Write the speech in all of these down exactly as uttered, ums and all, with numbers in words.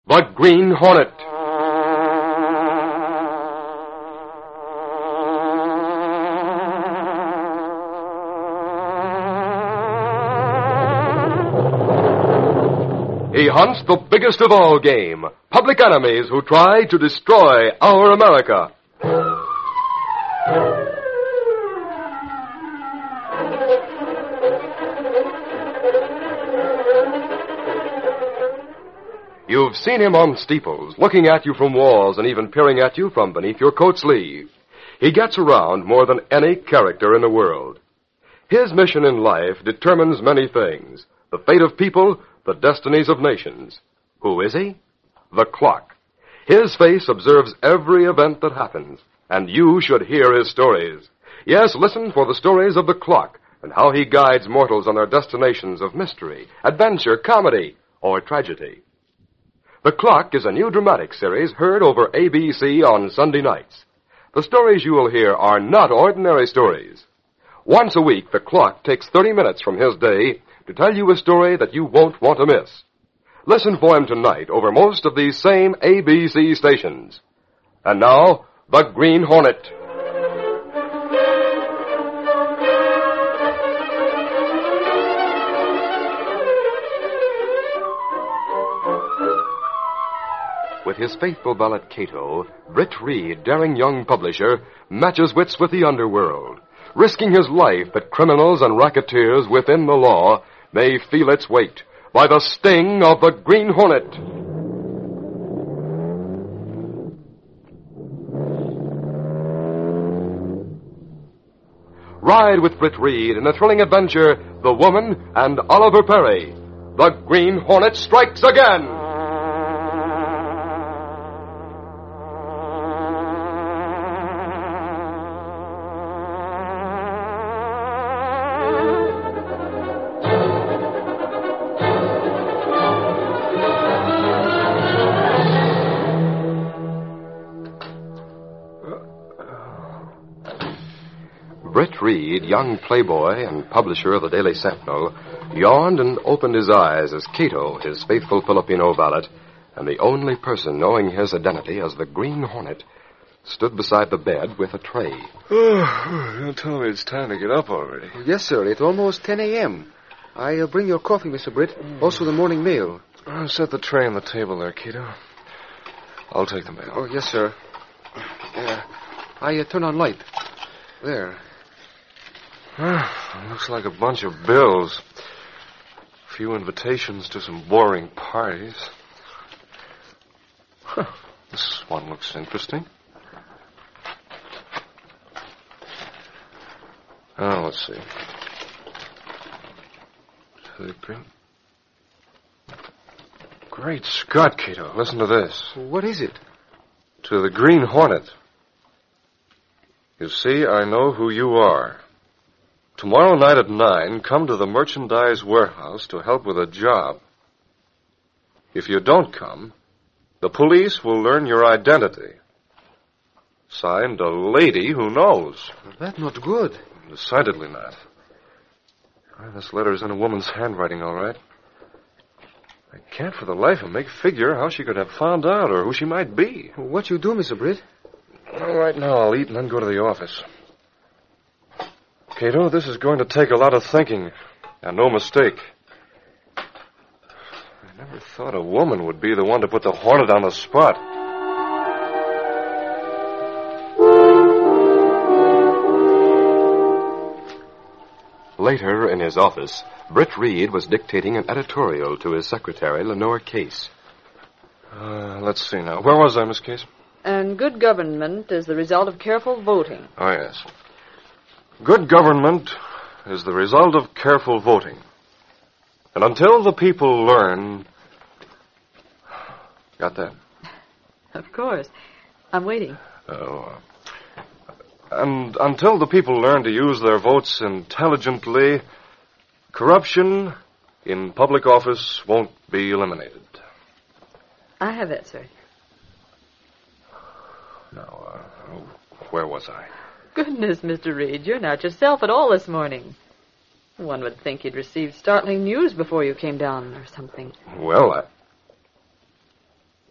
The Green Hornet. He hunts the biggest of all game, public enemies who try to destroy our America. You've seen him on steeples, looking at you from walls and even peering at you from beneath your coat sleeve. He gets around more than any character in the world. His mission in life determines many things: the fate of people, the destinies of nations. Who is he? The Clock. His face observes every event that happens, and you should hear his stories. Yes, listen for the stories of the Clock and how he guides mortals on their destinations of mystery, adventure, comedy, or tragedy. The Clock is a new dramatic series heard over A B C on Sunday nights. The stories you will hear are not ordinary stories. Once a week, The Clock takes thirty minutes from his day to tell you a story that you won't want to miss. Listen for him tonight over most of these same A B C stations. And now, The Green Hornet. With his faithful valet Cato, Britt Reed, daring young publisher, matches wits with the underworld, risking his life that criminals and racketeers within the law may feel its weight by the sting of the Green Hornet. Ride with Britt Reed in the thrilling adventure, The Woman and Oliver Perry. The Green Hornet strikes again! Britt Reed, young playboy and publisher of the Daily Sentinel, yawned and opened his eyes as Cato, his faithful Filipino valet, and the only person knowing his identity as the Green Hornet, stood beside the bed with a tray. Oh, don't tell me it's time to get up already. Yes, sir. It's almost ten a.m. I uh, bring your coffee, Mister Britt. Also the morning mail. Oh, set the tray on the table there, Cato. I'll take the mail. Oh, yes, sir. Uh, I uh, turn on light. There. Ah, looks like a bunch of bills. A few invitations to some boring parties. Huh, this one looks interesting. Oh, let's see. To the green... Great Scott, Cato. Listen to this. What is it? To the Green Hornet. You see, I know who you are. Tomorrow night at nine, come to the merchandise warehouse to help with a job. If you don't come, the police will learn your identity. Signed, a lady who knows. That's not good. Decidedly not. This letter is in a woman's handwriting, all right. I can't for the life of me figure how she could have found out or who she might be. What you do, Mister Britt? Well, right now I'll eat and then go to the office. Cato, this is going to take a lot of thinking, and no mistake. I never thought a woman would be the one to put the Hornet on the spot. Later, in his office, Britt Reed was dictating an editorial to his secretary, Lenore Case. Uh, let's see now. Where was I, Miss Case? And good government is the result of careful voting. Oh, yes. Good government is the result of careful voting. And until the people learn... Got that? Of course. I'm waiting. Oh. And until the people learn to use their votes intelligently, corruption in public office won't be eliminated. I have that, sir. Now, uh, where was I? Goodness, Mister Reed, you're not yourself at all this morning. One would think you'd received startling news before you came down or something. Well, I...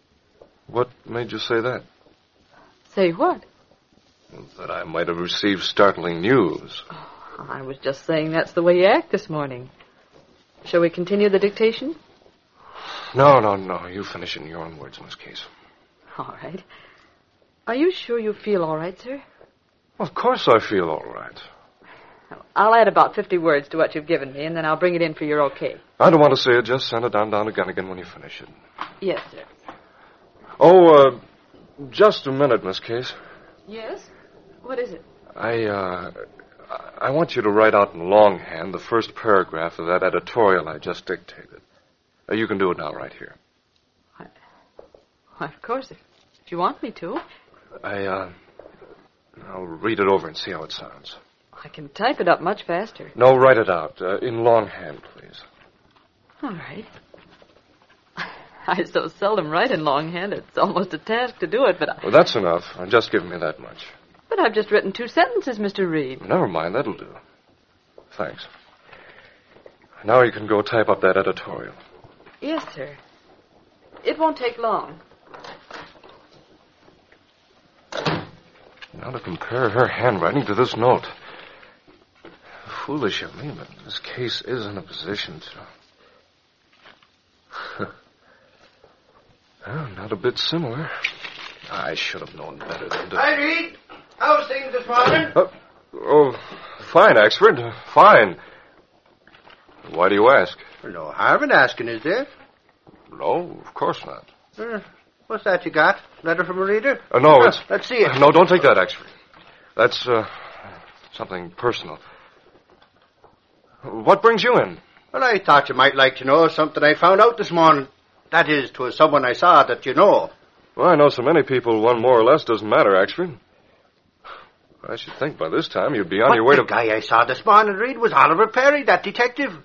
What made you say that? Say what? That I might have received startling news. Oh, I was just saying that's the way you act this morning. Shall we continue the dictation? No, no, no. You finish in your own words, Miss Case. All right. Are you sure you feel all right, sir? Of course I feel all right. I'll add about fifty words to what you've given me, and then I'll bring it in for your okay. I don't want to say it. Just send it down, down to Gunnigan when you finish it. Yes, sir. Oh, uh, just a minute, Miss Case. Yes? What is it? I, uh, I want you to write out in longhand the first paragraph of that editorial I just dictated. Uh, you can do it now, right here. Why, why, of course, if, if you want me to. I, uh, I'll read it over and see how it sounds. I can type it up much faster. No, write it out, uh, in longhand, please. All right. I so seldom write in longhand, it's almost a task to do it, but I... Well, that's enough. Uh, just give me that much. But I've just written two sentences, Mister Reed. Never mind, that'll do. Thanks. Now you can go type up that editorial. Yes, sir. It won't take long. Now to compare her handwriting to this note. Foolish of me, but this case is in a position to... Well, not a bit similar. I should have known better than to... Hi, Reed. How's things this morning? Uh, oh, fine, Axford. Fine. Why do you ask? No harm in asking, is there? No, of course not. Uh, what's that you got? Letter from a reader? Uh, no, Uh, it's... let's see it. No, don't take that, Axford. That's, uh, something personal. What brings you in? Well, I thought you might like to know something I found out this morning. That is, 'twas someone I saw that you know. Well, I know so many people, one more or less doesn't matter, Axford. I should think by this time you'd be on But your way the to... guy I saw this morning, Reed, was Oliver Perry, that detective.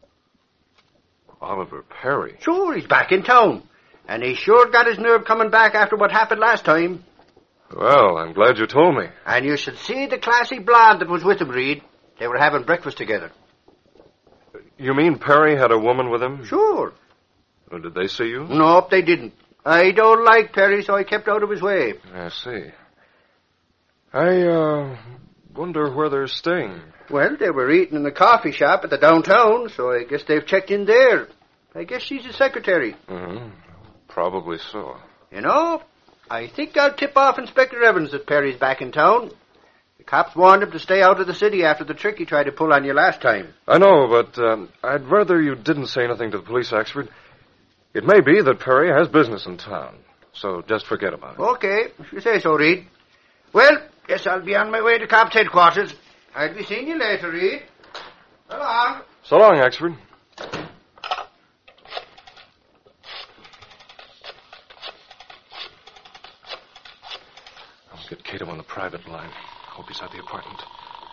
Oliver Perry? Sure, he's back in town. And he sure got his nerve coming back after what happened last time. Well, I'm glad you told me. And you should see the classy blonde that was with him, Reed. They were having breakfast together. You mean Perry had a woman with him? Sure. Well, did they see you? Nope, they didn't. I don't like Perry, so I kept out of his way. I see. I, uh, wonder where they're staying. Well, they were eating in the coffee shop at the downtown, so I guess they've checked in there. I guess she's the secretary. Mm-hmm. Probably so. You know, I think I'll tip off Inspector Evans that Perry's back in town. The cops warned him to stay out of the city after the trick he tried to pull on you last time. I know, but um, I'd rather you didn't say anything to the police, Axford. It may be that Perry has business in town, so just forget about it. Okay, if you say so, Reed. Well, guess I'll be on my way to cops' headquarters. I'll be seeing you later, Reed. So long. So long, Axford. I'll get Cato on the private line. Hope he's at the apartment.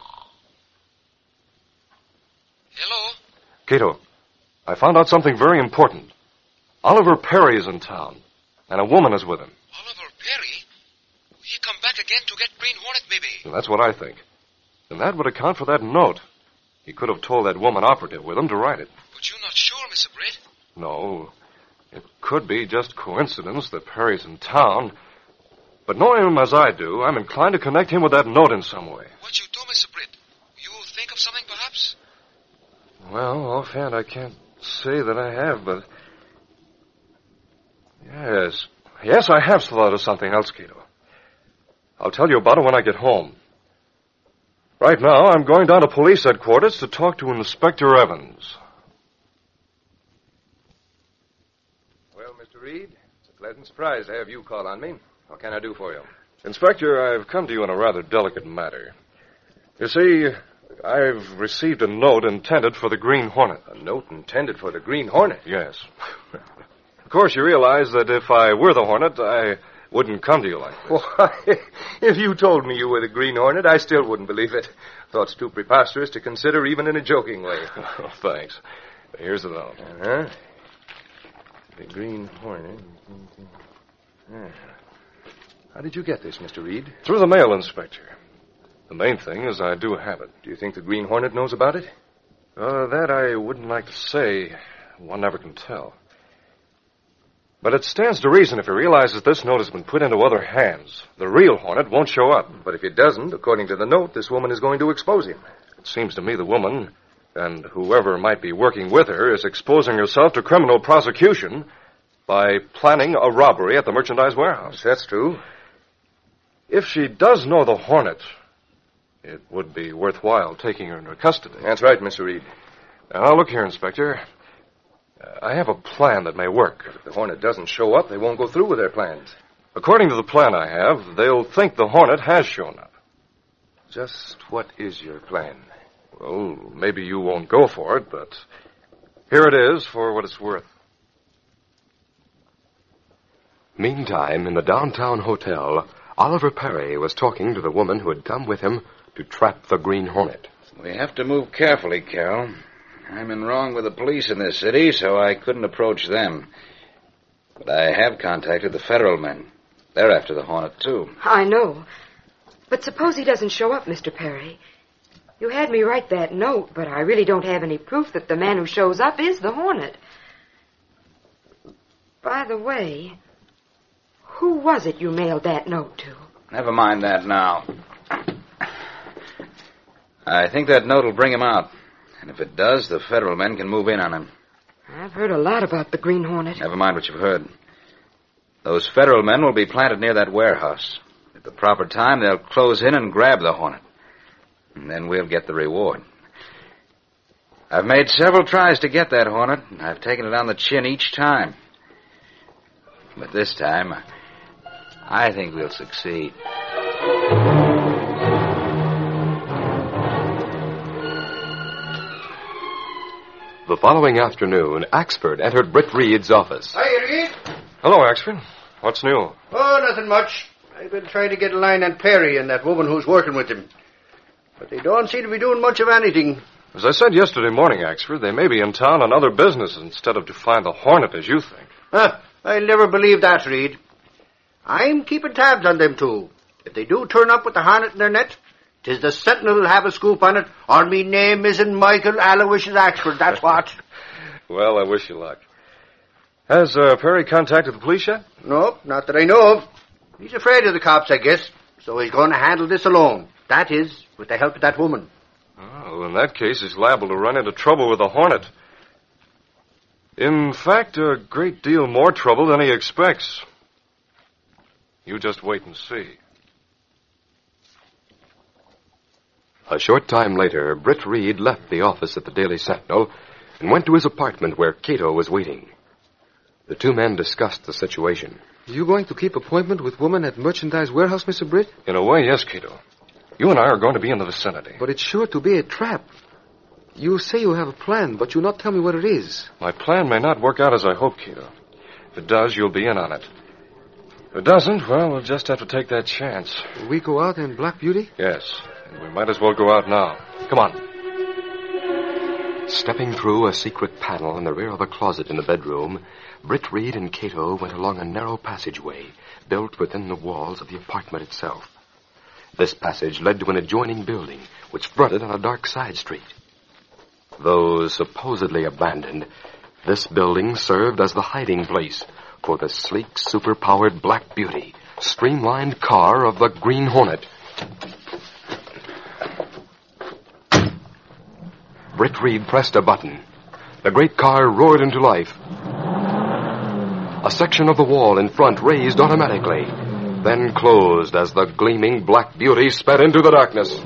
Hello? Cato, I found out something very important. Oliver Perry is in town, and a woman is with him. Oliver Perry? He come back again to get Green Hornet, maybe. And that's what I think. And that would account for that note. He could have told that woman operative with him to write it. But you're not sure, Mister Britt? No, it could be just coincidence that Perry's in town. But knowing him as I do, I'm inclined to connect him with that note in some way. What you do, Mister Britt? You think of something, perhaps? Well, offhand, I can't say that I have, but... Yes. Yes, I have thought of something else, Cato. I'll tell you about it when I get home. Right now, I'm going down to police headquarters to talk to Inspector Evans. Well, Mister Reed, it's a pleasant surprise to have you call on me. What can I do for you? Inspector, I've come to you in a rather delicate matter. You see, I've received a note intended for the Green Hornet. A note intended for the Green Hornet? Yes. Of course, you realize that if I were the Hornet, I wouldn't come to you like this. Why, if you told me you were the Green Hornet, I still wouldn't believe it. Thought's too preposterous to consider even in a joking way. Oh, thanks. Here's the note. Uh-huh. The Green Hornet. Yeah. How did you get this, Mister Reed? Through the mail, Inspector. The main thing is I do have it. Do you think the Green Hornet knows about it? Uh, that I wouldn't like to say. One never can tell. But it stands to reason if he realizes this note has been put into other hands, the real Hornet won't show up. But if he doesn't, according to the note, this woman is going to expose him. It seems to me the woman, and whoever might be working with her, is exposing herself to criminal prosecution by planning a robbery at the merchandise warehouse. That's true. If she does know the Hornet, it would be worthwhile taking her into custody. That's right, Mister Reed. Now, look here, Inspector. Uh, I have a plan that may work. If the Hornet doesn't show up, they won't go through with their plans. According to the plan I have, they'll think the Hornet has shown up. Just what is your plan? Well, maybe you won't go for it, but here it is for what it's worth. Meantime, in the downtown hotel, Oliver Perry was talking to the woman who had come with him to trap the Green Hornet. We have to move carefully, Carol. I'm in wrong with the police in this city, so I couldn't approach them. But I have contacted the federal men. They're after the Hornet, too. I know. But suppose he doesn't show up, Mister Perry. You had me write that note, but I really don't have any proof that the man who shows up is the Hornet. By the way, who was it you mailed that note to? Never mind that now. I think that note will bring him out. And if it does, the federal men can move in on him. I've heard a lot about the Green Hornet. Never mind what you've heard. Those federal men will be planted near that warehouse. At the proper time, they'll close in and grab the Hornet. And then we'll get the reward. I've made several tries to get that Hornet, and I've taken it on the chin each time. But this time, I think we'll succeed. The following afternoon, Axford entered Britt Reed's office. Hi, Reed. Hello, Axford. What's new? Oh, nothing much. I've been trying to get a line on Perry and that woman who's working with him. But they don't seem to be doing much of anything. As I said yesterday morning, Axford, they may be in town on other business instead of to find the Hornet, as you think. Huh, I'll never believe that, Reed. I'm keeping tabs on them, too. If they do turn up with the Hornet in their net, 'tis the Sentinel who'll have a scoop on it, or me name isn't Michael Aloysius Axford, that's what. Well, I wish you luck. Has uh, Perry contacted the police yet? Nope, not that I know of. He's afraid of the cops, I guess, so he's going to handle this alone. That is, with the help of that woman. Oh, in that case, he's liable to run into trouble with the Hornet. In fact, a great deal more trouble than he expects. You just wait and see. A short time later, Britt Reed left the office at the Daily Sentinel and went to his apartment where Cato was waiting. The two men discussed the situation. You going to keep appointment with woman at merchandise warehouse, Mister Britt? In a way, yes, Cato. You and I are going to be in the vicinity. But it's sure to be a trap. You say you have a plan, but you not tell me what it is. My plan may not work out as I hope, Cato. If it does, you'll be in on it. If it doesn't, well, we'll just have to take that chance. We go out in Black Beauty? Yes, and we might as well go out now. Come on. Stepping through a secret panel in the rear of a closet in the bedroom, Britt Reed and Cato went along a narrow passageway built within the walls of the apartment itself. This passage led to an adjoining building, which fronted on a dark side street. Though supposedly abandoned, this building served as the hiding place for the sleek, superpowered Black Beauty, streamlined car of the Green Hornet. Britt Reed pressed a button. The great car roared into life. A section of the wall in front raised automatically, then closed as the gleaming Black Beauty sped into the darkness.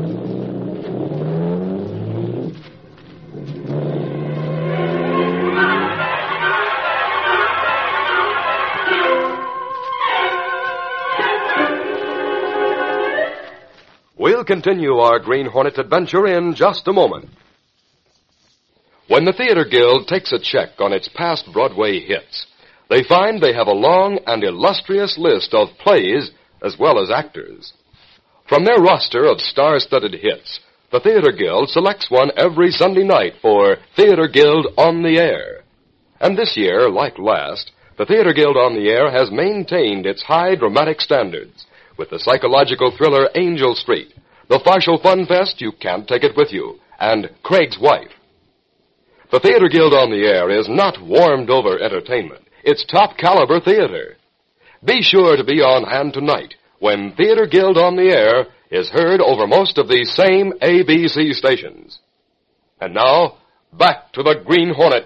We'll continue our Green Hornet adventure in just a moment. When the Theater Guild takes a check on its past Broadway hits, they find they have a long and illustrious list of plays as well as actors. From their roster of star-studded hits, the Theater Guild selects one every Sunday night for Theater Guild on the Air. And this year, like last, the Theater Guild on the Air has maintained its high dramatic standards with the psychological thriller Angel Street, the Farcial Fun Fest You Can't Take It With You, and Craig's Wife. The Theater Guild on the Air is not warmed-over entertainment. It's top caliber theater. Be sure to be on hand tonight when Theater Guild on the Air is heard over most of these same A B C stations. And now, back to the Green Hornet.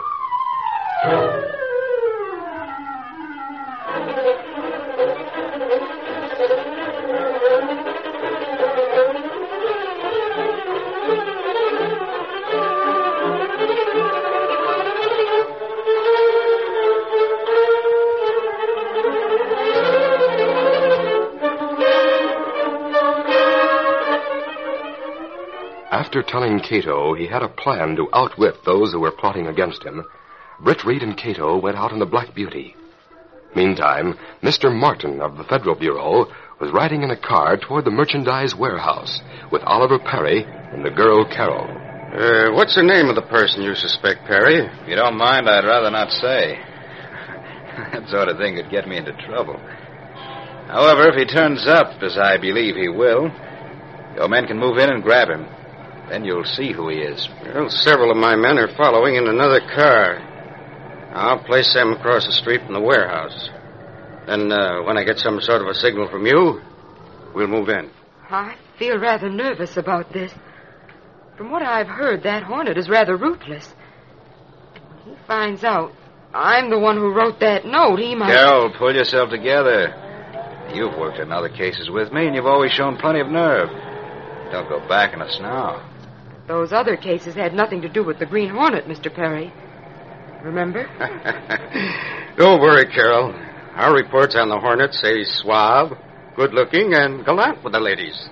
After telling Cato he had a plan to outwit those who were plotting against him, Britt Reed and Cato went out in the Black Beauty. Meantime, Mister Martin of the Federal Bureau was riding in a car toward the merchandise warehouse with Oliver Perry and the girl Carol. Uh, what's the name of the person you suspect, Perry? If you don't mind, I'd rather not say. That sort of thing could get me into trouble. However, if he turns up, as I believe he will, your men can move in and grab him. Then you'll see who he is. Well, several of my men are following in another car. I'll place them across the street from the warehouse. Then, uh, when I get some sort of a signal from you, we'll move in. I feel rather nervous about this. From what I've heard, that Hornet is rather ruthless. When he finds out I'm the one who wrote that note, he might... Carol, pull yourself together. You've worked in other cases with me, and you've always shown plenty of nerve. Don't go back on us now. Those other cases had nothing to do with the Green Hornet, Mister Perry. Remember? Don't worry, Carol. Our reports on the Hornet say he's suave, good-looking, and gallant with the ladies.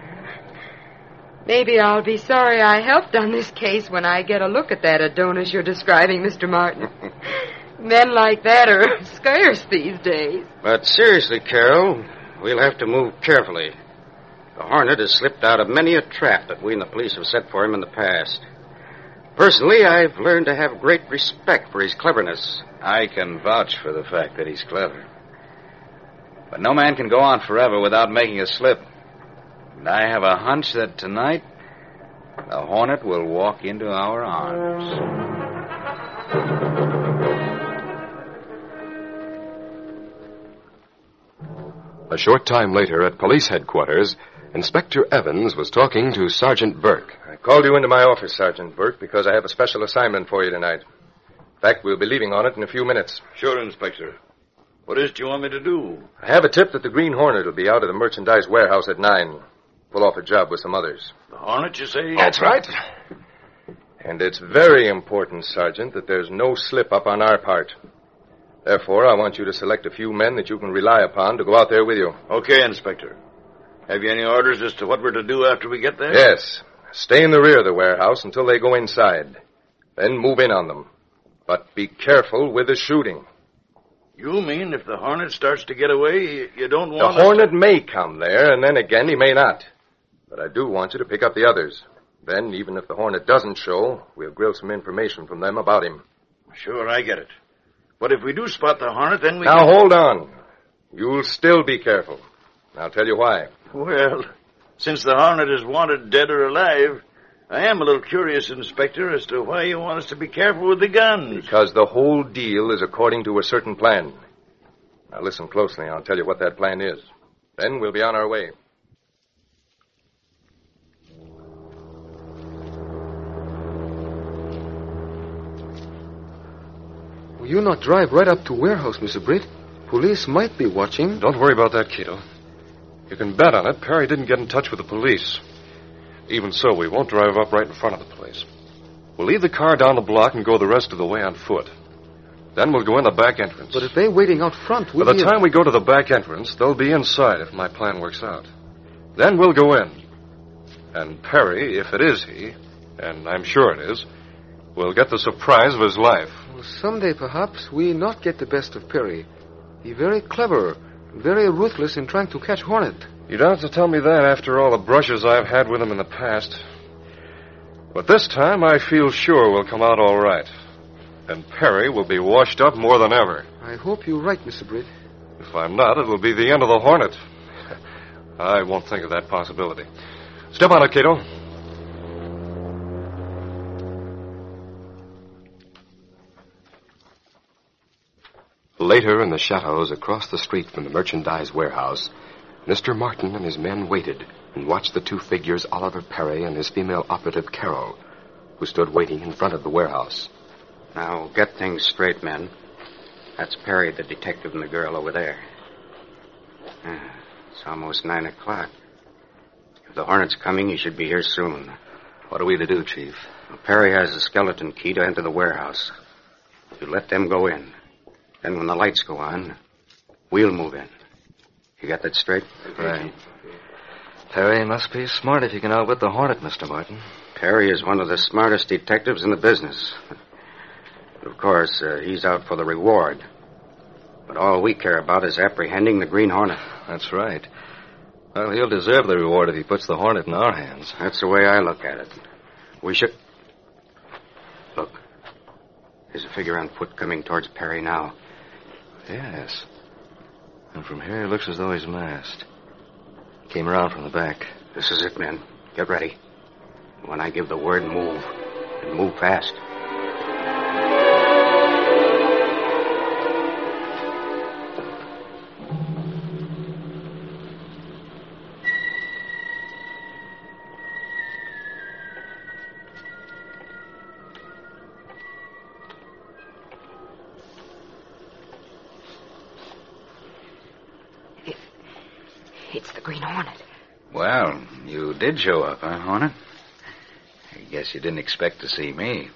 Maybe I'll be sorry I helped on this case when I get a look at that Adonis you're describing, Mister Martin. Men like that are scarce these days. But seriously, Carol, we'll have to move carefully. The Hornet has slipped out of many a trap that we and the police have set for him in the past. Personally, I've learned to have great respect for his cleverness. I can vouch for the fact that he's clever. But no man can go on forever without making a slip. And I have a hunch that tonight the Hornet will walk into our arms. A short time later at police headquarters, Inspector Evans was talking to Sergeant Burke. I called you into my office, Sergeant Burke, because I have a special assignment for you tonight. In fact, we'll be leaving on it in a few minutes. Sure, Inspector. What is it you want me to do? I have a tip that the Green Hornet will be out of the merchandise warehouse at nine. Pull off a job with some others. The Hornet, you say? That's right. And it's very important, Sergeant, that there's no slip-up on our part. Therefore, I want you to select a few men that you can rely upon to go out there with you. Okay, Inspector. Have you any orders as to what we're to do after we get there? Yes. Stay in the rear of the warehouse until they go inside. Then move in on them. But be careful with the shooting. You mean if the Hornet starts to get away, you don't want... The Hornet to... may come there, and then again he may not. But I do want you to pick up the others. Then, even if the Hornet doesn't show, we'll grill some information from them about him. Sure, I get it. But if we do spot the Hornet, then we Now, can... hold on. You'll still be careful. I'll tell you why. Well, since the Hornet is wanted dead or alive, I am a little curious, Inspector, as to why you want us to be careful with the guns. Because the whole deal is according to a certain plan. Now, listen closely, and I'll tell you what that plan is. Then we'll be on our way. Will you not drive right up to warehouse, Mister Britt? Police might be watching. Don't worry about that, Cato. You can bet on it, Perry didn't get in touch with the police. Even so, we won't drive up right in front of the place. We'll leave the car down the block and go the rest of the way on foot. Then we'll go in the back entrance. But if they're waiting out front, we'll By the be... time we go to the back entrance, they'll be inside if my plan works out. Then we'll go in. And Perry, if it is he, and I'm sure it is, will get the surprise of his life. Well, someday, perhaps, we not get the best of Perry. He's very clever, very ruthless in trying to catch Hornet. You don't have to tell me that after all the brushes I've had with him in the past. But this time I feel sure we'll come out all right. And Perry will be washed up more than ever. I hope you're right, Mister Britt. If I'm not, it'll be the end of the Hornet. I won't think of that possibility. Step on it, Cato. Later, in the shadows across the street from the merchandise warehouse, Mister Martin and his men waited and watched the two figures, Oliver Perry and his female operative, Carol, who stood waiting in front of the warehouse. Now, get things straight, men. That's Perry, the detective, and the girl over there. Ah, it's almost nine o'clock. If the Hornet's coming, he should be here soon. What are we to do, Chief? Well, Perry has the skeleton key to enter the warehouse. You let them go in. Then when the lights go on, we'll move in. You got that straight? Right. Perry must be smart if he can outwit the Hornet, Mister Martin. Perry is one of the smartest detectives in the business. Of course, uh, he's out for the reward. But all we care about is apprehending the Green Hornet. That's right. Well, he'll deserve the reward if he puts the Hornet in our hands. That's the way I look at it. We should... Look. There's a figure on foot coming towards Perry now. Yes. And from here, it looks as though he's masked. He came around from the back. This is it, men. Get ready. When I give the word, move. And move fast. It's the Green Hornet. Well, you did show up, huh, Hornet? I guess you didn't expect to see me.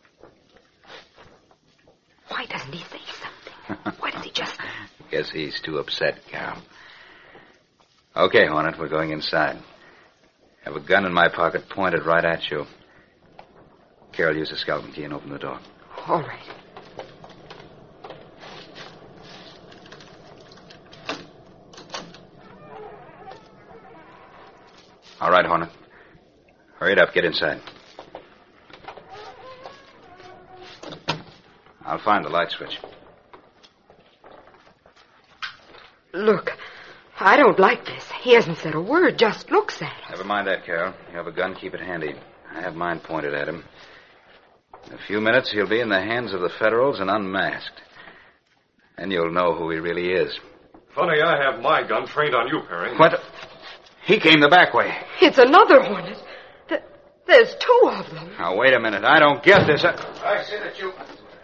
Why doesn't he say something? Why does he just... Guess he's too upset, Carol. Okay, Hornet, we're going inside. Have a gun in my pocket pointed right at you. Carol, use the skeleton key and open the door. All right. All right, Hornet. Hurry it up. Get inside. I'll find the light switch. Look, I don't like this. He hasn't said a word, just looks at us. Never mind that, Carol. You have a gun, keep it handy. I have mine pointed at him. In a few minutes, he'll be in the hands of the Federals and unmasked. Then you'll know who he really is. Funny, I have my gun trained on you, Perry. What? He came the back way. It's another Hornet. Th- There's two of them. Now, wait a minute. I don't get this. I... I see that you...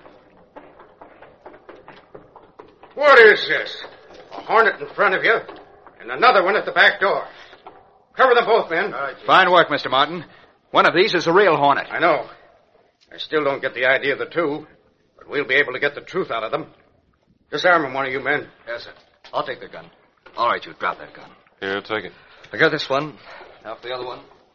What is this? A Hornet in front of you, and another one at the back door. Cover them both, men. Right, fine work, Mister Martin. One of these is a real Hornet. I know. I still don't get the idea of the two, but we'll be able to get the truth out of them. Disarm them, one of you men. Yes, sir. I'll take the gun. All right, you drop that gun. Here, take it. I got this one. Now for the other one.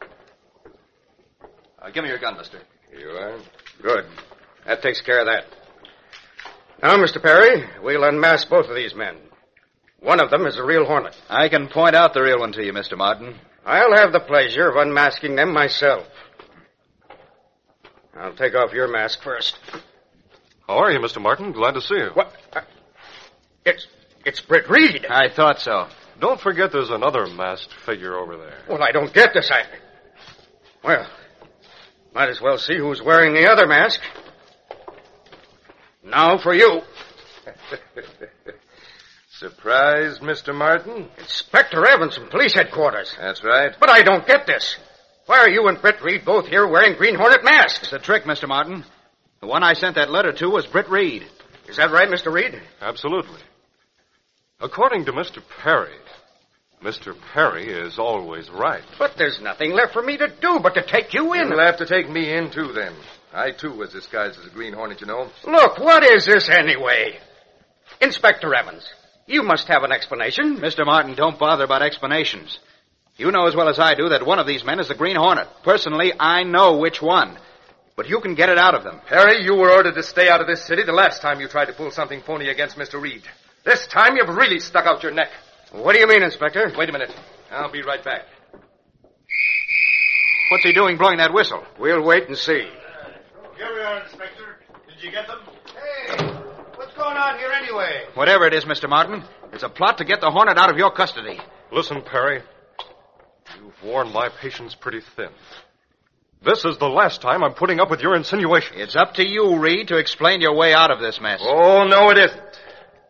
Uh, give me your gun, mister. Here you are. Good. That takes care of that. Now, Mister Perry, we'll unmask both of these men. One of them is a real Hornet. I can point out the real one to you, Mister Martin. I'll have the pleasure of unmasking them myself. I'll take off your mask first. How are you, Mister Martin? Glad to see you. What? Uh, it's it's Britt Reed. I thought so. Don't forget there's another masked figure over there. Well, I don't get this. I... Well, might as well see who's wearing the other mask. Now for you. Surprised, Mister Martin? Inspector Evans from police headquarters. That's right. But I don't get this. Why are you and Britt Reed both here wearing Green Hornet masks? It's a trick, Mister Martin. The one I sent that letter to was Britt Reed. Is that right, Mister Reed? Absolutely. According to Mister Perry, Mister Perry is always right. But there's nothing left for me to do but to take you in. You'll have to take me in, too, then. I, too, was disguised as a Green Hornet, you know. Look, what is this anyway? Inspector Evans, you must have an explanation. Mister Martin, don't bother about explanations. You know as well as I do that one of these men is the Green Hornet. Personally, I know which one. But you can get it out of them. Perry, you were ordered to stay out of this city the last time you tried to pull something phony against Mister Reed. This time you've really stuck out your neck. What do you mean, Inspector? Wait a minute. I'll be right back. What's he doing blowing that whistle? We'll wait and see. Here we are, Inspector. Did you get them? Hey, what's going on here anyway? Whatever it is, Mister Martin, it's a plot to get the Hornet out of your custody. Listen, Perry. You've worn my patience pretty thin. This is the last time I'm putting up with your insinuations. It's up to you, Reed, to explain your way out of this mess. Oh, no, it isn't.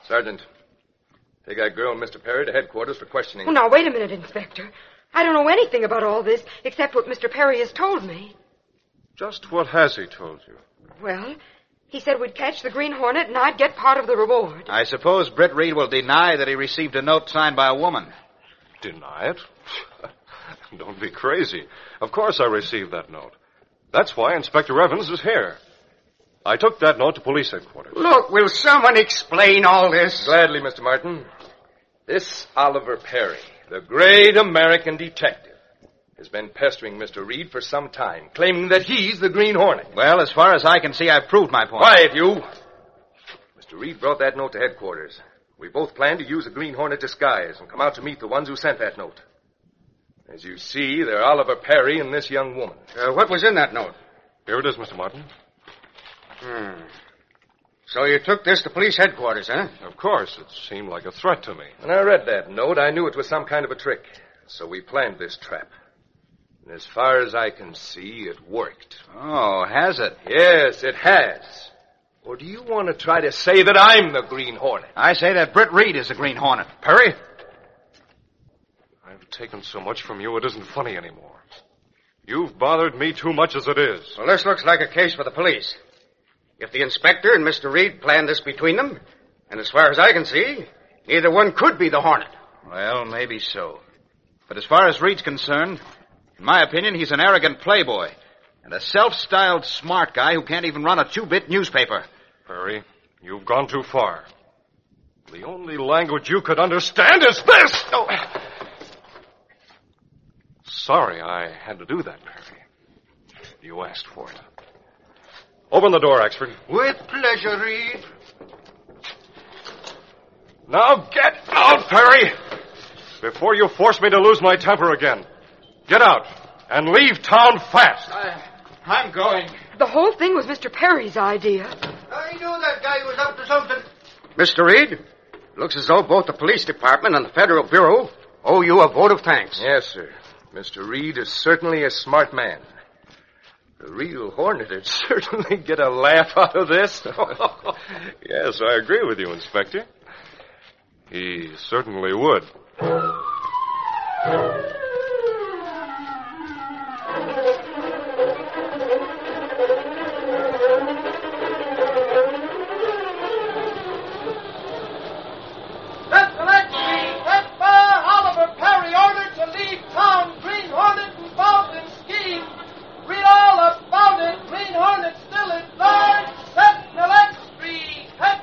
Sergeant, take that girl and Mister Perry to headquarters for questioning. Oh, now, wait a minute, Inspector. I don't know anything about all this except what Mister Perry has told me. Just what has he told you? Well, he said we'd catch the Green Hornet and I'd get part of the reward. I suppose Britt Reed will deny that he received a note signed by a woman. Deny it? Don't be crazy. Of course I received that note. That's why Inspector Evans is here. I took that note to police headquarters. Look, will someone explain all this? Gladly, Mister Martin. This Oliver Perry, the great American detective, has been pestering Mister Reed for some time, claiming that he's the Green Hornet. Well, as far as I can see, I've proved my point. Quiet, you! Mister Reed brought that note to headquarters. We both planned to use a Green Hornet disguise and come out to meet the ones who sent that note. As you see, they're Oliver Perry and this young woman. Uh, what was in that note? Here it is, Mister Martin. Hmm. So you took this to police headquarters, huh? Of course. It seemed like a threat to me. When I read that note, I knew it was some kind of a trick. So we planned this trap. And as far as I can see, it worked. Oh, has it? Yes, it has. Or do you want to try to say that I'm the Green Hornet? I say that Britt Reed is the Green Hornet. Perry? I've taken so much from you, it isn't funny anymore. You've bothered me too much as it is. Well, this looks like a case for the police. If the inspector and Mister Reed planned this between them, and as far as I can see, neither one could be the Hornet. Well, maybe so. But as far as Reed's concerned, in my opinion, he's an arrogant playboy and a self-styled smart guy who can't even run a two-bit newspaper. Perry, you've gone too far. The only language you could understand is this! Oh. Sorry I had to do that, Perry. You asked for it. Open the door, Axford. With pleasure, Reed. Now get out, Perry! Before you force me to lose my temper again. Get out and leave town fast. I, I'm going. The whole thing was Mister Perry's idea. I knew that guy was up to something. Mister Reed, looks as though both the police department and the Federal Bureau owe you a vote of thanks. Yes, sir. Mister Reed is certainly a smart man. The real Hornet would certainly get a laugh out of this. Yes, I agree with you, Inspector. He certainly would. That's the next week. That bar Oliver Perry ordered to leave town. Green Hornet involved in scheme. Read all about it. Green Hornet still in charge. Sentinel X Street. Head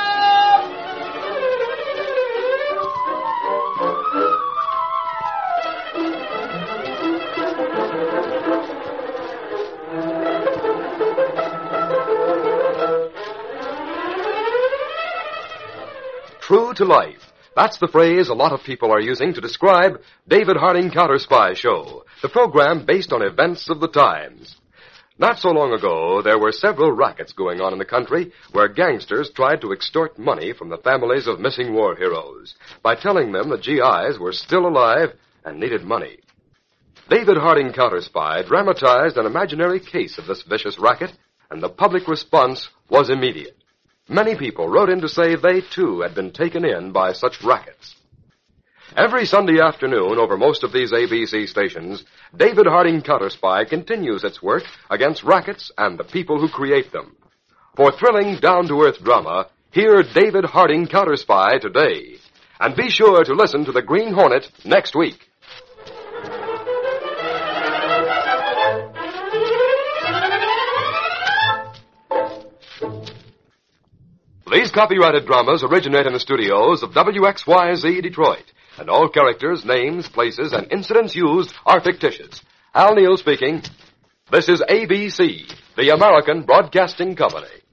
True to life. That's the phrase a lot of people are using to describe David Harding Counter Spy Show, the program based on events of the times. Not so long ago, there were several rackets going on in the country where gangsters tried to extort money from the families of missing war heroes by telling them the G Is were still alive and needed money. David Harding Counter Spy dramatized an imaginary case of this vicious racket, and the public response was immediate. Many people wrote in to say they, too, had been taken in by such rackets. Every Sunday afternoon over most of these A B C stations, David Harding Counter Spy continues its work against rackets and the people who create them. For thrilling, down-to-earth drama, hear David Harding Counter Spy today. And be sure to listen to The Green Hornet next week. These copyrighted dramas originate in the studios of W X Y Z Detroit, and all characters, names, places, and incidents used are fictitious. Al Neal speaking. This is A B C, the American Broadcasting Company.